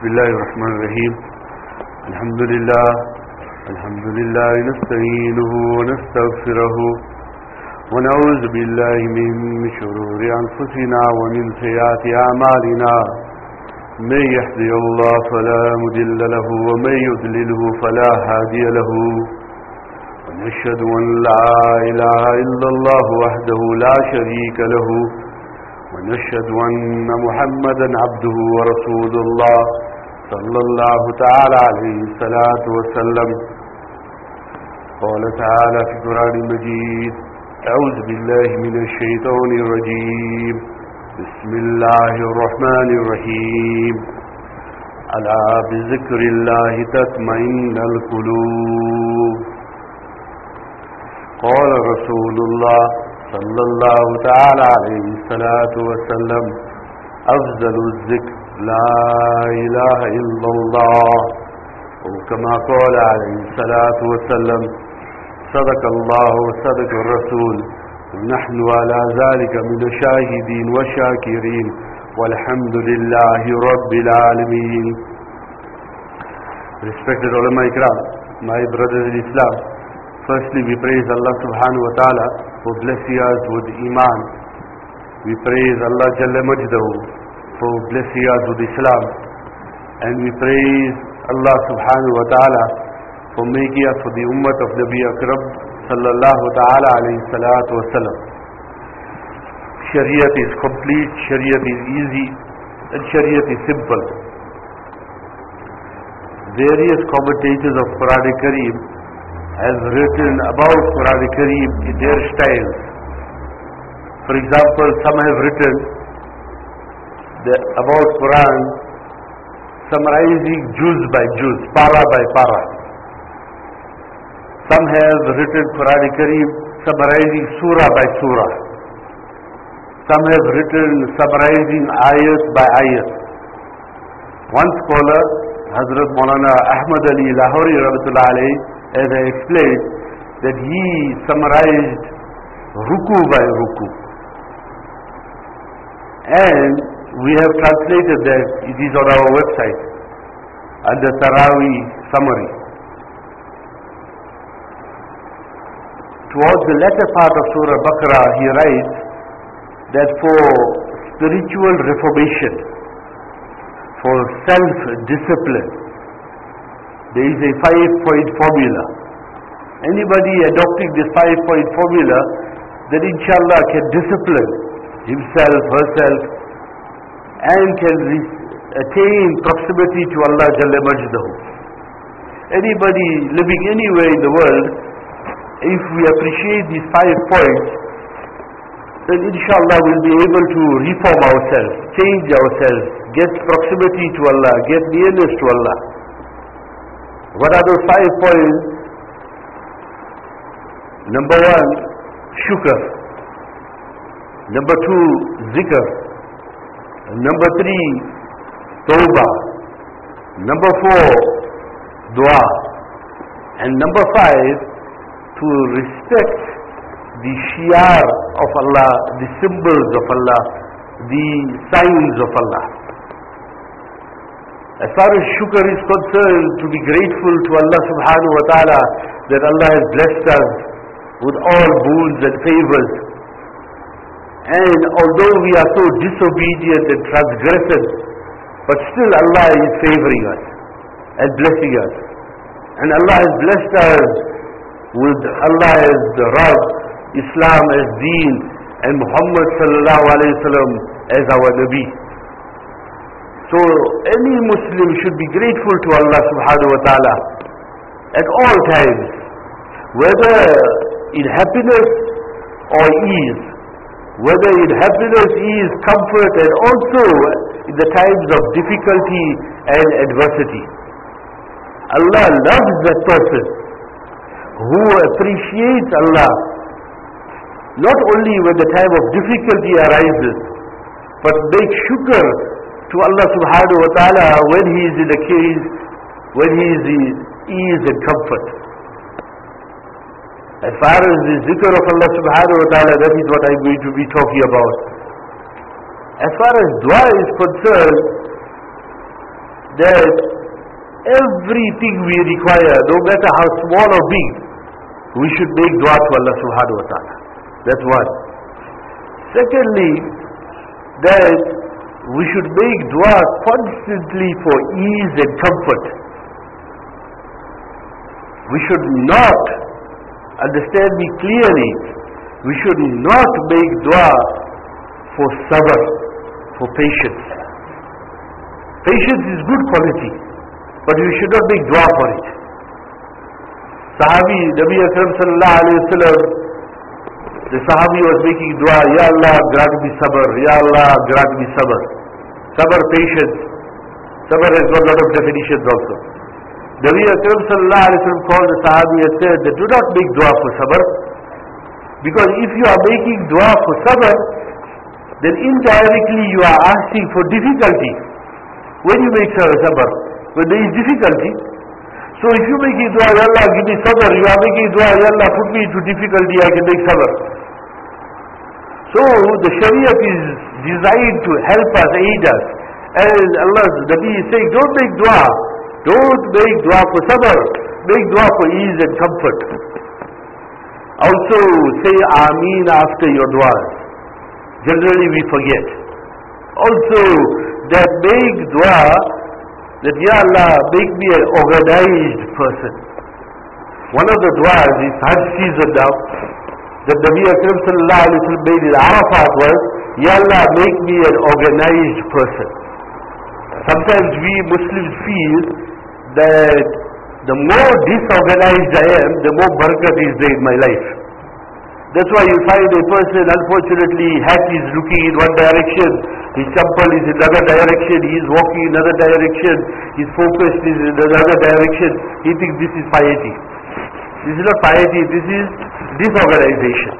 الله الرحمن الرحيم الحمد لله نستعينه ونستغفره ونعوذ بالله من شرور أنفسنا ومن سيئات أعمالنا من يهده الله فلا مضل له ومن يضلله فلا هادي له ونشهد أن لا إله إلا الله وحده لا شريك له ونشهد أن محمدا عبده ورسول الله صلى الله تعالى عليه الصلاة والسلام. قال تعالى في القرآن المجيد: أعوذ بالله من الشيطان الرجيم بسم الله الرحمن الرحيم ألا بذكر الله تطمئن القلوب. قال رسول الله صلى الله تعالى عليه الصلاة والسلام: أفضل الذكر لا إله إلا الله. وكما قال عليه الصلاة والسلام: صدق الله وصدق الرسول ونحن على ذلك من الشاهدين والشاكرين والحمد لله رب العالمين. Respected ulama ikram, my brothers in Islam, firstly we praise Allah subhanahu wa ta'ala for blessing us with Iman. We praise Allah Jalla Majdahu for blessing us with Islam. And we praise Allah subhanahu wa ta'ala for making us for the ummah of Nabi Akram sallallahu ta'ala alayhi salatu wasalam. Shariat is complete, Shariat is easy, and Shariat is simple. Various commentators of Quran Kareem has written about Quran Kareem in their styles. For example, some have written about Quran summarizing juz by juz, para by para. Some have written Quran Kareem summarizing surah by surah. Some have written summarizing ayat by ayat. One scholar, Hazrat Maulana Ahmad Ali Lahori Rahmatullah Alayhi, as I explained, that he summarized ruku by ruku. And we have translated that, it is on our website, under Taraweeh summary. Towards the latter part of Surah Baqarah, he writes that for spiritual reformation, for self-discipline, there is a 5-point formula. Anybody adopting this 5-point formula, then inshallah can discipline himself, herself, and can attain proximity to Allah Jalla Majdahu. Anybody living anywhere in the world, if we appreciate these 5 points, then inshallah we'll be able to reform ourselves, change ourselves, get proximity to Allah, get nearness to Allah. What are those 5 points? Number 1, shukr. Number 2, zikr. Number 3, tawbah. Number 4, dua. And number 5, to respect the shiar of Allah, the symbols of Allah, the signs of Allah. As far as shukr is concerned, to be grateful to Allah subhanahu wa ta'ala that Allah has blessed us with all boons and favors. And although we are so disobedient and transgressive, but still Allah is favoring us and blessing us. And Allah has blessed us with Allah as the Rabb, Islam as Deen, and Muhammad sallallahu alayhi wa sallam as our Nabi. So any Muslim should be grateful to Allah subhanahu wa ta'ala at all times, whether in happiness or ease, whether in happiness, ease, comfort, and also in the times of difficulty and adversity. Allah loves that person who appreciates Allah, not only when the time of difficulty arises, but make shukr to Allah subhanahu wa ta'ala when he is in a case, when he is in ease and comfort. As far as the zikr of Allah subhanahu wa ta'ala, that is what I'm going to be talking about. As far as dua is concerned, that everything we require, no matter how small or big, we should make dua to Allah subhanahu wa ta'ala. That's one. Secondly, that we should make dua constantly for ease and comfort. We should not, understand me clearly, we should not make dua for sabr, for patience. Patience is good quality, but we should not make dua for it. Sahabi, Nabi Akram sallallahu alayhi wa sallam, the Sahabi was making dua, Ya Allah, grant me sabr, Ya Allah, grant me sabr. Sabr, patience. Sabr has got a lot of definitions also. Nabi Akram sallallahu alayhi wa sallam called the Sahabi and said that do not make dua for sabr, because if you are making dua for sabr, then indirectly you are asking for difficulty. When you make sabr, when there is difficulty, so if you make dua, Ya Allah, give me sabr, you are making dua, Ya Allah, put me into difficulty, I can make sabr. So the Shariah is designed to help us, aid us. And Allah's Nabi is saying, don't make dua. Don't make dua for sabr. Make dua for ease and comfort. Also say Ameen after your duas. Generally we forget. Also that make dua, that Ya Allah, make me an organized person. One of the duas is Hajj season now, that Nabi Akram sallallahu alayhi wa sallam made in Arafat was, Ya Allah, make me an organized person. Sometimes we Muslims feel that the more disorganized I am, the more barakat is there in my life. That's why you find a person, unfortunately, hat is looking in one direction, his chappal is in another direction, he is walking in another direction, his focus is in another direction. He thinks this is piety. This is not piety, this is disorganization.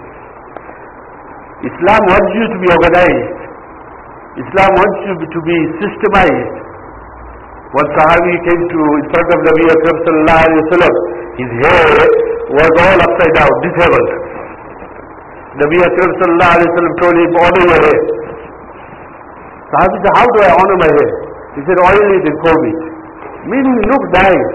Islam wants you to be organized. Islam wants you to be systemized. One Sahabi came to in front of Nabi Akram sallallahu alayhi wa sallam. His hair was all upside down, disabled. Nabi Akram sallallahu alayhi wa sallam told him, honor your hair. Sahabi said, how do I honor my hair? He said, oil it and comb it. Meaning, look nice.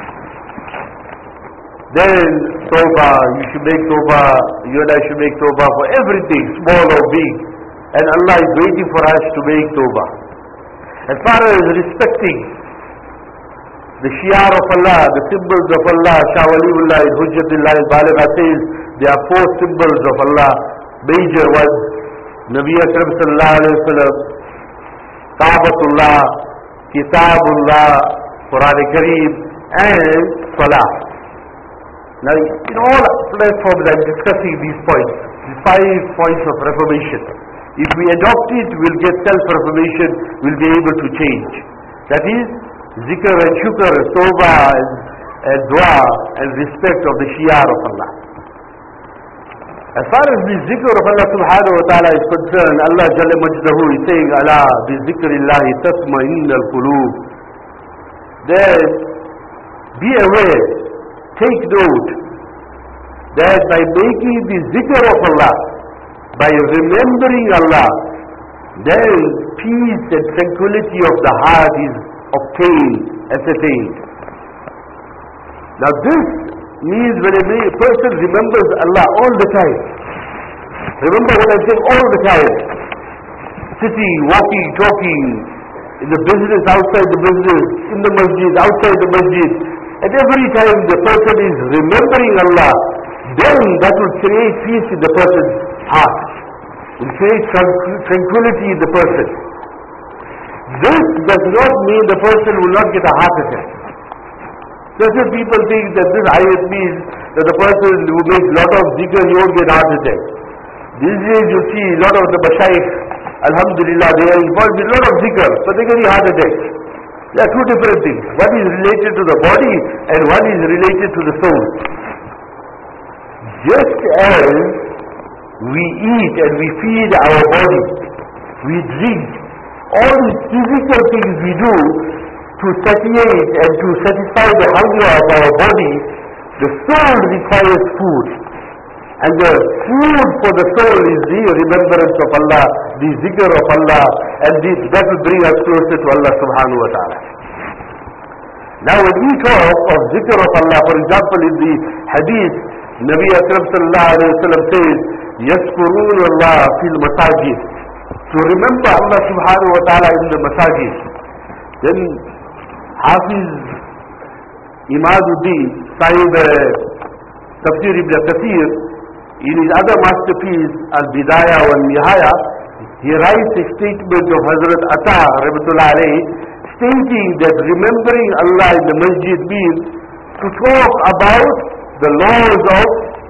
Then, tawbah, you should make tawbah, you and I should make tawbah for everything, small or big. And Allah is waiting for us to make tawbah. As far as respecting the shi'ar of Allah, the symbols of Allah, Shah Waliullah, Hujjatullah, Baligha says, there are 4 symbols of Allah, major ones. Nabi Akram sallallahu alayhi wa sallam, Ka'batullah, Kitabullah, Quran Kareem, and Salah. Now, in all platforms I'm discussing these points, these 5 points of reformation. If we adopt it, we'll get self-reformation, we'll be able to change. That is, zikr and shukr, tawbah and dua and respect of the shi'ar of Allah. As far as the zikr of Allah subhanahu wa ta'ala is concerned, Allah Jalla Majdahu is saying, Ala bi zikrillahi tatma'innal qulub. Then, be aware, take note, that by making the zikr of Allah, by remembering Allah, then peace and tranquility of the heart is obtained, ascertained. Now this means when a person remembers Allah all the time. Remember what I'm saying, all the time. Sitting, walking, talking, in the business, outside the business, in the masjid, outside the masjid. At every time the person is remembering Allah, then that will create peace in the person's heart. Will create tranquility in the person. This does not mean the person will not get a heart attack. That's why people think that this ayat means that the person who makes lot of zikr, he won't get heart attack. These days you see a lot of the mashayikh, alhamdulillah, they are involved in a lot of zikr, but they get heart attack. There are 2 different things. One is related to the body and one is related to the soul. Just as we eat and we feed our body, we drink, all these physical things we do to satiate and to satisfy the hunger of our body, the soul requires food. And the food for the soul is the remembrance of Allah, the zikr of Allah, and that will bring us closer to Allah subhanahu wa ta'ala. Now when we talk of zikr of Allah, for example in the hadith, Nabi Akram sallallahu alayhi wa sallam says, يَذْكُرُونَ اللَّهَ فِي الْمَسَاجِدِ. To remember Allah subhanahu wa ta'ala in the masajid. Then Hafiz Imaduddin, Sahib Tafsir Ibn Kathir, in his other masterpiece, Al-Bidayah wa Nihaya, he writes a statement of Hazrat Ata, Rahmatullah alayhi, stating that remembering Allah in the masjid means to talk about the laws of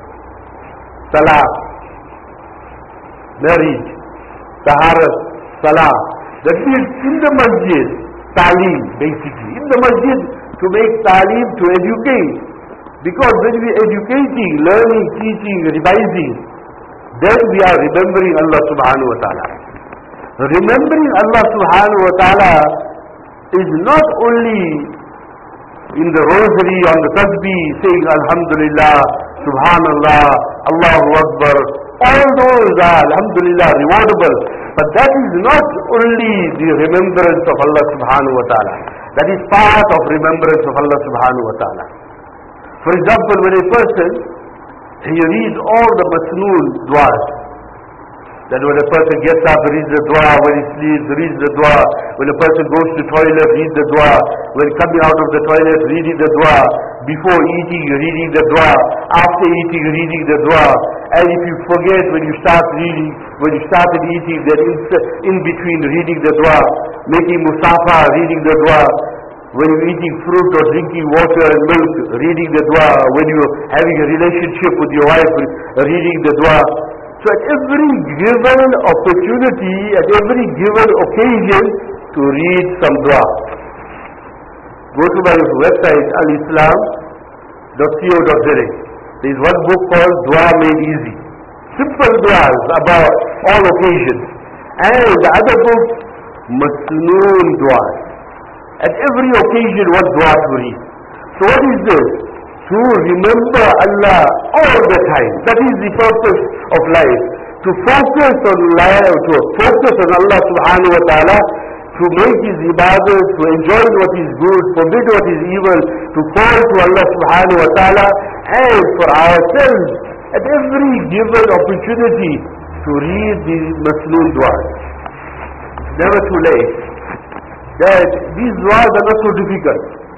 Salah, marriage, Taharat, Salah. That means in the masjid, Talim basically. In the masjid to make Talim, to educate. Because when we are educating, learning, teaching, revising, then we are remembering Allah subhanahu wa ta'ala. Remembering Allah subhanahu wa ta'ala is not only in the rosary, on the tasbih, saying Alhamdulillah, Subhanallah, Allahu Akbar. All those are Alhamdulillah rewardable. But that is not only the remembrance of Allah subhanahu wa ta'ala. That is part of remembrance of Allah subhanahu wa ta'ala. For example, when a person, he reads all the masnoon du'as. That when a person gets up, reads the dua, when he sleeps, reads the dua, when a person goes to the toilet, reads the dua, when coming out of the toilet, reading the dua, before eating, reading the dua, after eating, reading the dua, and if you forget when you start reading, when you started eating, then in between reading the dua, making musafa, reading the dua, when you're eating fruit or drinking water and milk, reading the dua, when you're having a relationship with your wife, reading the dua. So at every given opportunity, at every given occasion, to read some dua. Go to my website, alislam.co.za. There is one book called Dua Made Easy. Simple duas about all occasions. And the other book, Masnoon duas. At every occasion, what dua to read. So what is this? To remember Allah all the time. That is the purpose of life. To focus on life, to focus on Allah subhanahu wa ta'ala, to make His ibadah, to enjoy what is good, forbid what is evil, to fall to Allah subhanahu wa ta'ala, and for ourselves, at every given opportunity, to read the Masnoon dua. It's never too late. That these du'as are not so difficult.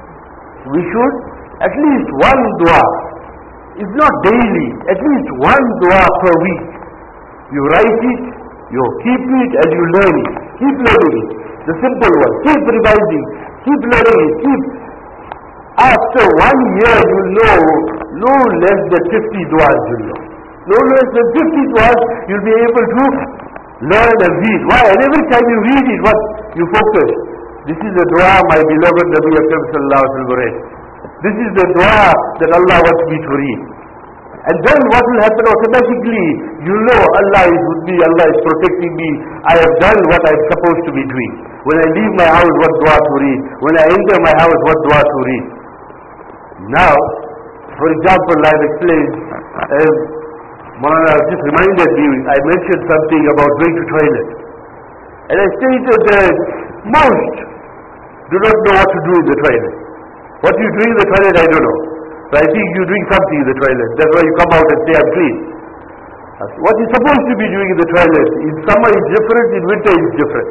We should at least one dua. It's not daily, at least one dua per week. You write it, you keep it, and you learn it. Keep learning it. The simple one. Keep revising. Keep learning it. Keep. After 1 year, you will know no less than 50 duas. You know. No less than 50 duas, you'll be able to learn and read. Why? And every time you read it, what? You focus. This is the dua my beloved Nabi Akram sallallahu alaihi wasallam read. This is the dua that Allah wants me to read. And then what will happen automatically? You know Allah is with me, Allah is protecting me. I have done what I am supposed to be doing. When I leave my house, what dua to read. When I enter my house, what dua to read. Now, for example, I have explained, as Maulana just reminded me, I mentioned something about going to toilet. And I stated that most do not know what to do in the toilet. What you do in the toilet, I don't know. So I think you're doing something in the toilet. That's why you come out and say, I'm clean. What you're supposed to be doing in the toilet, in summer is different, in winter is different.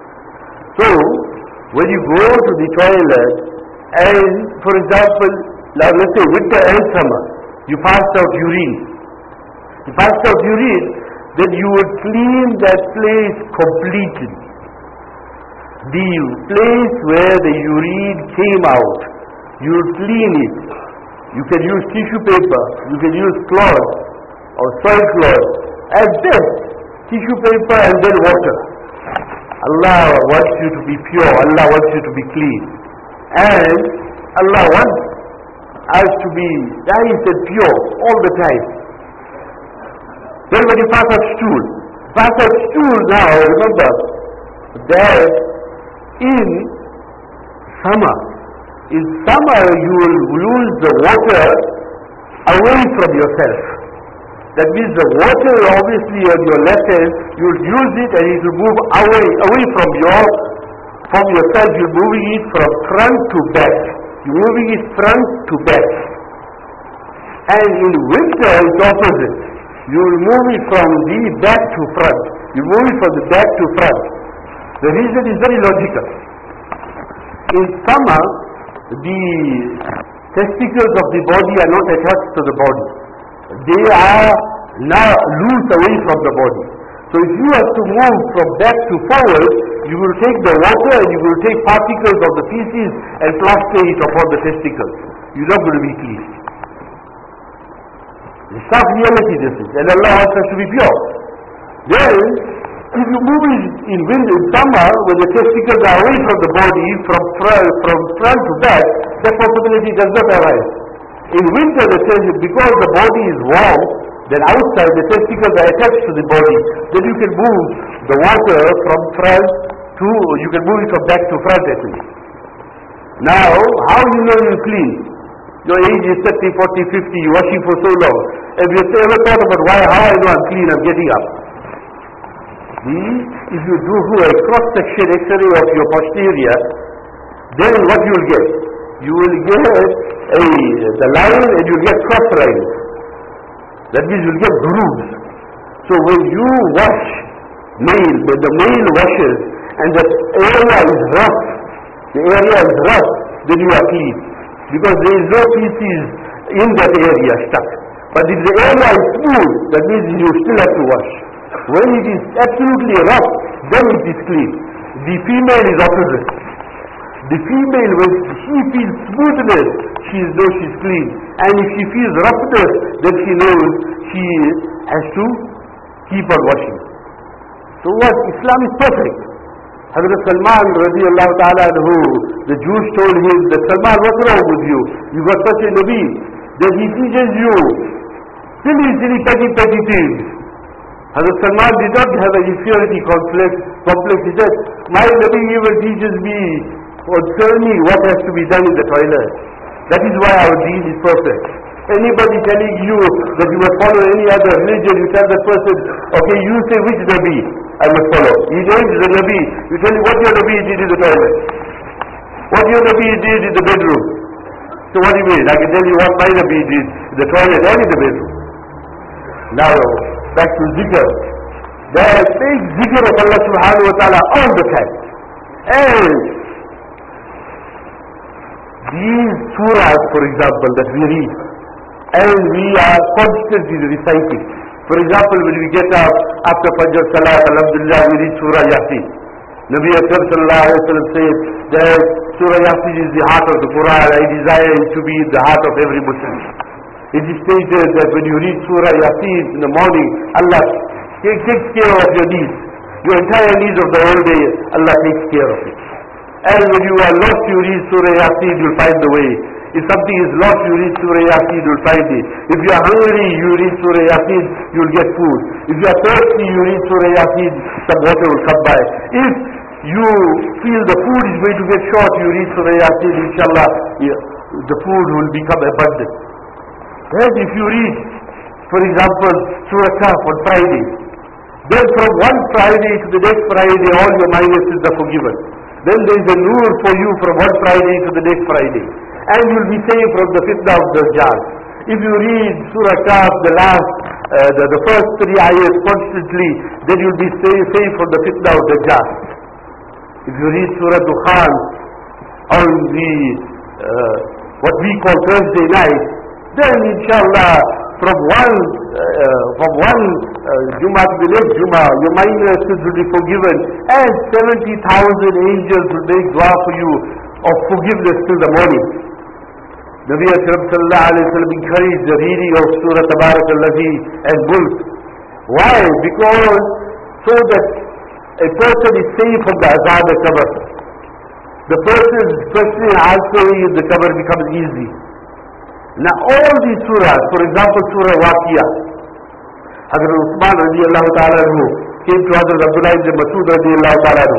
So, when you go to the toilet, and for example, now let's say winter and summer, you passed out urine. You passed out urine, then you would clean that place completely. The place where the urine came out, you would clean it. You can use tissue paper, you can use cloth or soil cloth, and then tissue paper and then water. Allah wants you to be pure, Allah wants you to be clean. And Allah wants us to be nice and pure all the time. Then when you pass out stool now, remember that in summer you will lose the water away from yourself. That means the water obviously on your left hand, you will use it and it will move away from yourself. You're moving it from front to back. You're moving it front to back. And in winter, it's opposite. You will move it from the back to front. You move it from the back to front. The reason is very logical. In summer, the testicles of the body are not attached to the body. They are now loose away from the body. So if you have to move from back to forward, you will take the water and you will take particles of the feces and plaster it upon the testicles. You're not going to be clean. The stark reality this is. And Allah wants us to be pure. Then, if you move in summer, when the testicles are away from the body, from front to back, that possibility does not arise. In winter, because the body is warm, then outside the testicles are attached to the body. Then you can move the water from front to, you can move it from back to front at least. Now, how you know you're clean? Your age is 30, 40, 50, you're washing for so long. Have you ever thought about how I know I'm clean, I'm getting up? If you do a cross-section X-ray of your posterior, then what you will get? You will get the line and you will get cross lines. That means you will get grooves. So when you wash male, when the male washes and the area is rough, then you are clean. Because there is no feces in that area stuck. But if the area is smooth, that means you still have to wash. When it is absolutely rough, then it is clean. The female is opposite. The female, when she feels smoothness, she knows she's clean. And if she feels roughness, then she knows she has to keep on washing. So what? Islam is perfect. Hazrat Salman radiallahu ta'ala anhu, the Jews told him that, Salman, what's wrong with you? You got such a Nabi that he teaches you silly, petty things. Hazrat Salman did not have an inferiority complex. He said, my Nabi even teaches me or tell me what has to be done in the toilet. That is why our deen is perfect. Anybody telling you that you must follow any other religion, you tell that person, okay, you say which Nabi I must follow. He names the Nabi. You tell him what your Nabi did in the toilet. What your Nabi did in the bedroom. So what do you mean? I can tell you what my Nabi did in the toilet and in the bedroom. Now, back to zikr. There is big zikr of Allah subhanahu wa ta'ala all the time. And these surahs, for example, that we read, and we are constantly reciting. For example, when we get up after Fajr Salat, Alhamdulillah, we read Surah Yasin. Nabi Akram sallallahu alayhi wa sallam said that Surah Yasin is the heart of the Quran. I desire it to be in the heart of every Muslim. It is stated that when you read Surah Yasin in the morning, Allah takes care of your needs. Your entire needs of the whole day, Allah takes care of it. And when you are lost, you read Surah Yasin, you'll find the way. If something is lost, you read Surah Yasin, you'll find it. If you are hungry, you read Surah Yasin, you'll get food. If you are thirsty, you read Surah Yasin, some water will come by. If you feel the food is going to get short, you read Surah Yasin, inshallah, the food will become abundant. And if you read, for example, Surah Kahf on Friday, then from one Friday to the next Friday, all your minuses are forgiven. Then there is a nur for you from one Friday to the next Friday. And you will be saved from the fitna of Dajjal. If you read Surah Kahf, the first 3 ayahs constantly, then you will be saved from the fitna of Dajjal. If you read Surah Dukhan on the, what we call Thursday night, then inshallah, from one Jummah to the next Jummah, your minuses will be forgiven, and 70,000 angels will make dua for you of forgiveness till the morning. Nabi Akram sallallahu alayhi wa sallam encouraged the reading of Surah Tabarak al-Ladhi and Mulk. Why? Because so that a person is safe from the azab of qabr. The person's question and answering in the qabr becomes easy. Now all these surahs, for example Surah Waqiyah, Hazrat Uthman radiallahu ta'ala anhu came to Hazrat Abdullah ibn Masud radiallahu ta'ala anhu.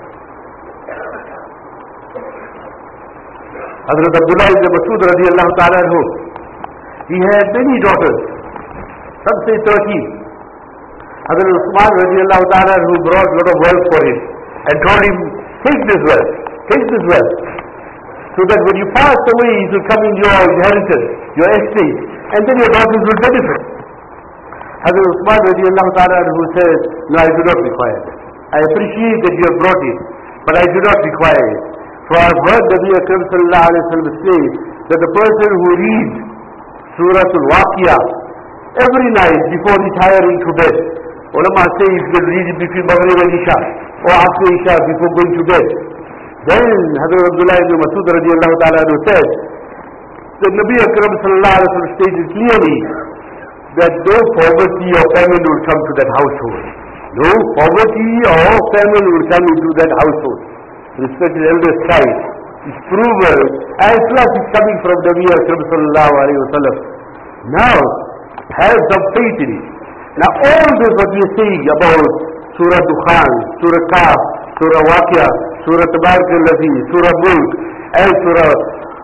Hazrat Abdullah ibn Masud radiallahu ta'ala anhu, he had many daughters, some say 13. Hazrat Uthman radiallahu ta'ala anhu brought a lot of wealth for him and told him, take this wealth. so that when you pass away, it will come in your inheritance, your estate, and then your daughters will benefit. Hazrat Uthman radiallahu ta'ala who says, no, I do not require that. I appreciate that you have brought it, but I do not require it. For I have heard Nabi Akram sallallahu alayhi wa sallam say that the person who reads Surah Al-Waqiyah every night before retiring to bed, ulama say you can read it between Maghrib and Isha, or after Isha before going to bed. Then Hazrat Abdullah ibn Masud radiallahu ta'ala said that Nabi Akram sallallahu alayhi wa sallam stated clearly that no poverty or famine will come to that household. No poverty or famine will come into that household. Respected elders child is proven as plus is coming from Nabi Akram sallallahu alayhi wa sallam. Now, have some faith in it. Now all this what we are saying about Surah Dukhan, Surah Kaf, Surah Waqiyah, Surah Tabarak al-Ladhi, Surah Mulk, and Surah,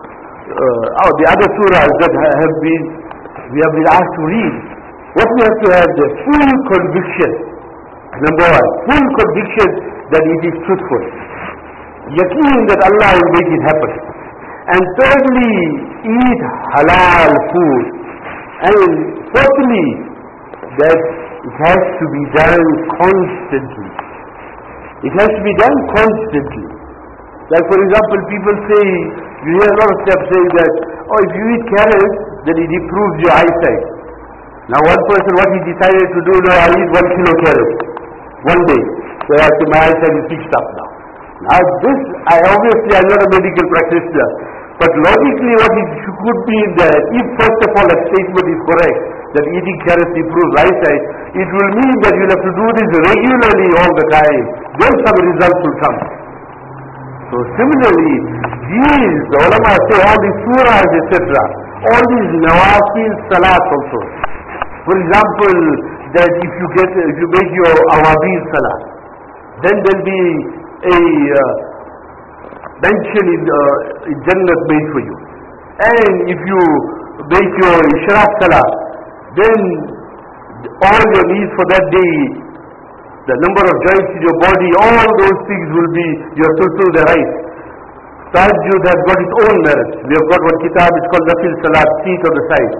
the other surahs that we have been asked to read. What we have to have the full conviction. Number one, full conviction that it is truthful. Yaqeen that Allah will make it happen. And thirdly, eat halal food. And fourthly, that it has to be done constantly. It has to be done constantly. Like for example, people say, you hear a lot of stuff saying that, oh, if you eat carrots, then it improves your eyesight. Now one person, what he decided to do, no, I eat 1 kilo carrots one day. So I say, my eyesight is fixed up now. Now this, I'm not a medical practitioner, but logically what it could be that if first of all a statement is correct, that eating carrots improves eyesight, it will mean that you'll have to do this regularly all the time. Then some results will come. So similarly, these, the ulama say all these surahs, etc., all these nawafil salat also. For example, that if you make your awabir salat, then there'll be a mansion in Jannat made for you. And if you make your ishraq salat, then all your needs for that day, the number of joints in your body, all those things will be, you have fulfilled the right. Tahajjud has got its own merits. We have got one kitab, it's called Nafil Salat, see it on the side.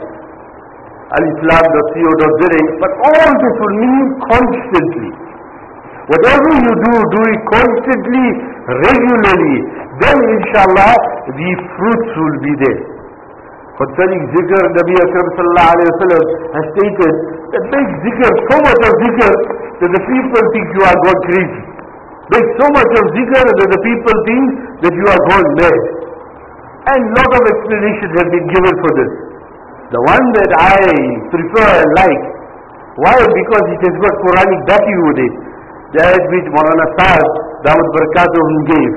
Al-Islam.co.za. But all this will mean constantly. Whatever you do it constantly, regularly. Then inshallah, the fruits will be there. Concerning zikr, Nabi Akram sallallahu alayhi wa sallam has stated that make zikr, so much of zikr that the people think you are gone crazy. Make so much of zikr that the people think that you are gone mad. And lot of explanations have been given for this. The one that I prefer and like, why? Because it has got Quranic backing with it. That which Maulana Saad, Dawud Barakatuh gave.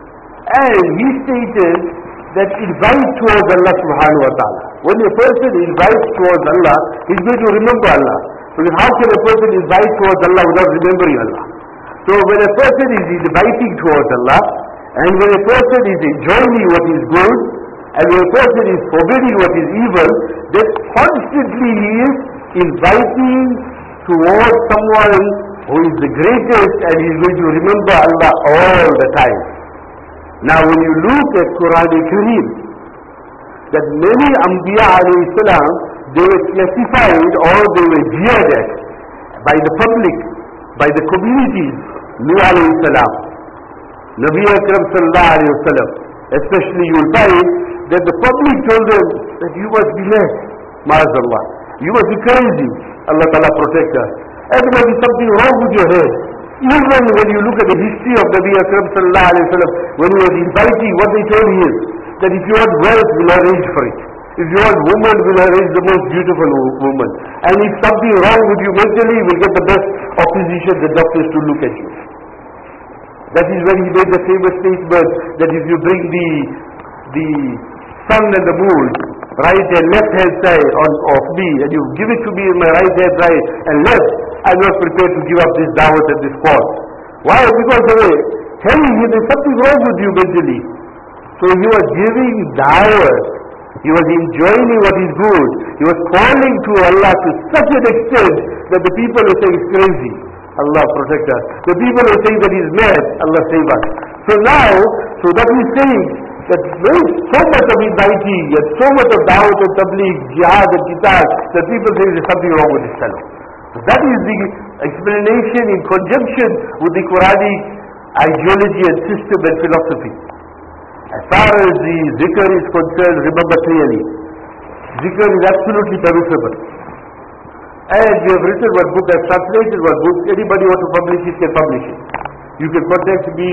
And he stated that invite towards Allah subhanahu wa ta'ala. When a person invites towards Allah, he's going to remember Allah. Because how can a person invite towards Allah without remembering Allah? So when a person is inviting towards Allah, and when a person is enjoying what is good, and when a person is forbidding what is evil, then constantly he is inviting towards someone who is the greatest, and he is going to remember Allah all the time. Now when you look at Quran Kareem, that many Anbiya alayhi salam, they were classified or they were jeered at by the public, by the communities. Nuh alayhi salam, Nabi Akram sallallahu alayhi wa sallam, especially you will find that the public told them that you must be mad, ma'azallah, you must be crazy, Allah Ta'ala protect us, and there must be something wrong with your head. Even when you look at the history of Nabi Akram sallallahu alayhi wa sallam, when he was inviting, what they told him, that if you want wealth, we'll arrange for it. If you want woman, we'll arrange the most beautiful woman. And if something wrong with you mentally, we'll get the best opposition, the doctors to look at you. That is when he made the famous statement that if you bring the sun and the moon, right and left hand side of me, and you give it to me in my right hand side and left, I'm not prepared to give up this dawat and this cause. Why? Because they were telling him there's something wrong with you mentally. So he was giving dawat. He was enjoying what is good. He was calling to Allah to such an extent that the people were saying it's crazy. Allah protect us. The people were saying that he's mad. Allah save us. So now, so that he's saying that there is so much of inviting and so much of da'wat and tabligh, jihad and qital, that people say there's something wrong with this fellow. So that is the explanation in conjunction with the Quranic ideology and system and philosophy. As far as the zikr is concerned, remember clearly, zikr is absolutely permissible. And we have written one book, I've translated one book, anybody want to publish it can publish it. You can contact me,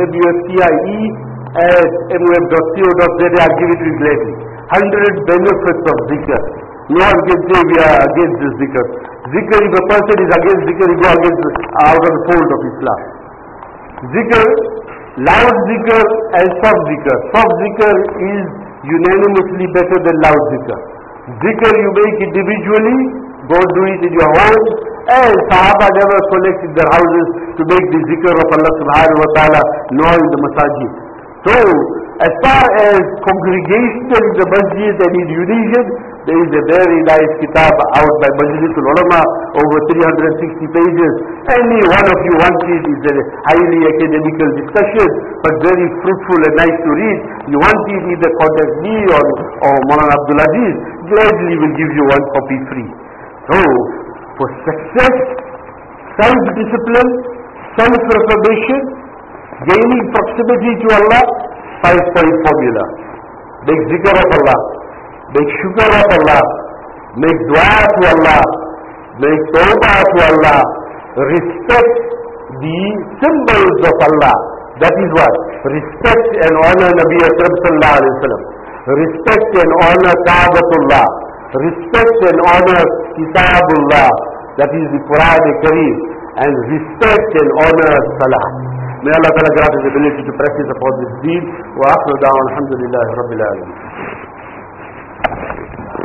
muftie@muf.co.za, I'll give it to you gladly. 100 benefits of zikr. No one can say we are against this zikr. Zikr, if a person is against zikr, he go against out of the fold of Islam. Zikr, loud zikr and soft zikr. Soft zikr is unanimously better than loud zikr. Zikr you make individually, go do it in your home, and Sahaba never collect in their houses to make the zikr of Allah subhanahu wa ta'ala, nor in the masajid. So, as far as congregational in the masjid and in unison, there is a very nice kitab out by Majlisul Ulama, over 360 pages. Any one of you wants it, it's a highly academical discussion, but very fruitful and nice to read. You want it, either contact me or Maulana Abdul Aziz, gladly will give you one copy free. So, for success, self-discipline, self-reformation, gaining proximity to Allah, 5-point formula. Make zikr of Allah, make shukr of Allah, make dua to Allah, make tawbah to Allah, respect the symbols of Allah. That is what? Respect and honor Nabi Akram sallallahu alayhi wa sallam. Respect and honor Ka'batullah. Respect and honor Kitabullah. That is the Quran Kareem. And respect and honor Salah. May Allah Ta'ala grant us the ability to practice upon this deed. Wa akhiru da'wan alhamdulillahi rabbil alamin.